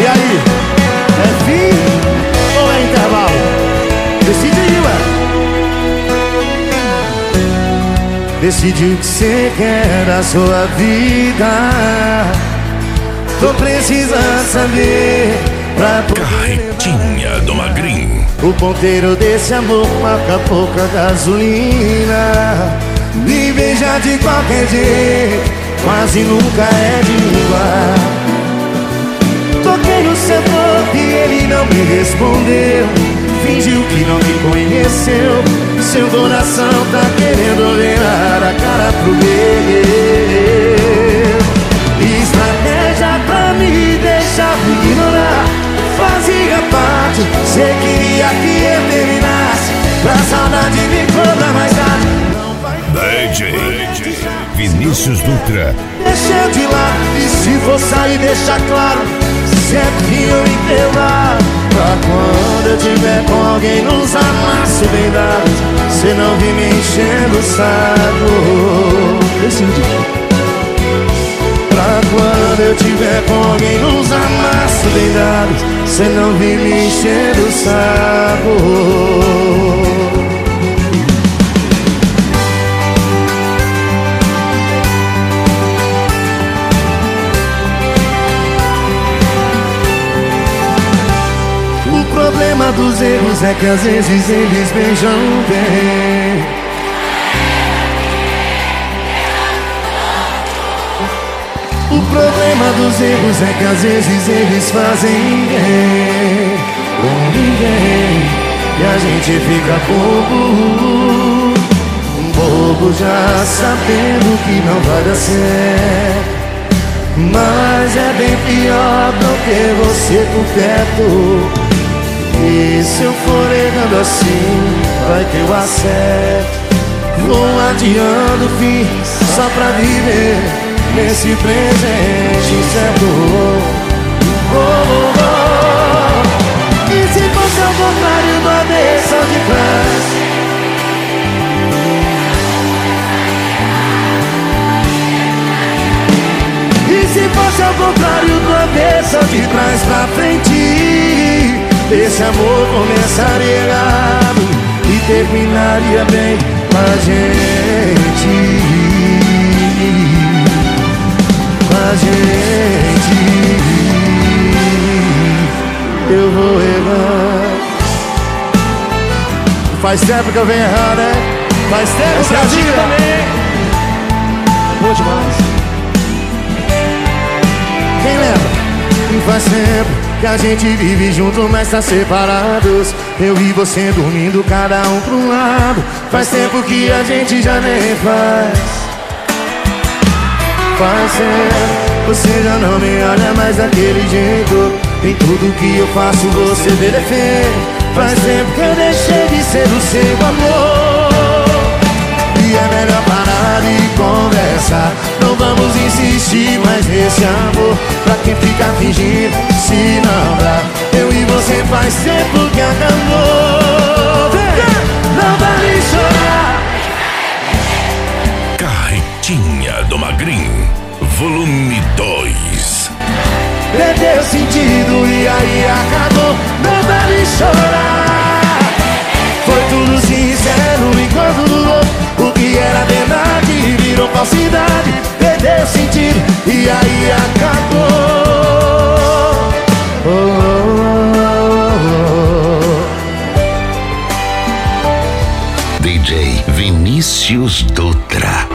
aí, é fim ou é intervalo? Decide aí, ué. Decide o que você quer da sua vida. Tô precisando saber pra Carretinha do Magrinho. o ponteiro desse amor marca pouca gasolina. Me beija de qualquer jeito, quase nunca é de igual. Toquei no seu corpo e ele não me respondeu. Fingiu que não me conheceu. Seu coração tá querendo virar a cara pro meu. Estratégia pra me deixar me ignorar fazia parte. Cê queria que eu terminasse, pra saudade me cobrar mais tarde. Não vai DJ Vinícius Dutra. deixa eu de lado, e se for sair deixa claro, sempre que eu intervar. Pra quando eu tiver com alguém nos amassos bem dados, cê não vem me enchendo o saco. Decide. Pra quando eu tiver com alguém nos amassos bem dados, cê não vem me enchendo o saco. O problema dos erros é que às vezes eles beijam bem. O problema dos erros é que às vezes eles fazem bem com ninguém, e a gente fica bobo já sabendo que não vai dar certo. Mas é bem pior não ter você por perto. E se eu for errando assim, vai ter o acerto. Vou adiando o fim só pra viver nesse presente incerto. E se fosse ao contrário do avesso de trás? E se fosse ao contrário do avesso de trás pra frente? Esse amor começaria errado e terminaria bem com a gente. Com a gente. Eu vou errar. Faz tempo que eu venho errar, né? Faz tempo que eu digo também. Boa demais. Quem lembra? Faz tempo que a gente vive junto, mas tá separados. Eu e você dormindo, cada um pra um lado. Faz tempo que a gente já nem faz. Faz tempo, você já não me olha mais daquele jeito. Em tudo que eu faço você vê defeito. Faz tempo que eu deixei de ser o seu amor. E é melhor parar e conversar. Não vamos insistir mais nesse amor. Pra quem fica fingindo, se não dá. Eu e você faz tempo que acabou. Não vale chorar. Carretinha do Magrinho, volume 2. Perdeu sentido e aí acabou. Não vale chorar. Foi tudo sincero enquanto durou. O que era verdade virou falsidade. Perdeu sentido e aí acabou. DJ Vinícius Dutra.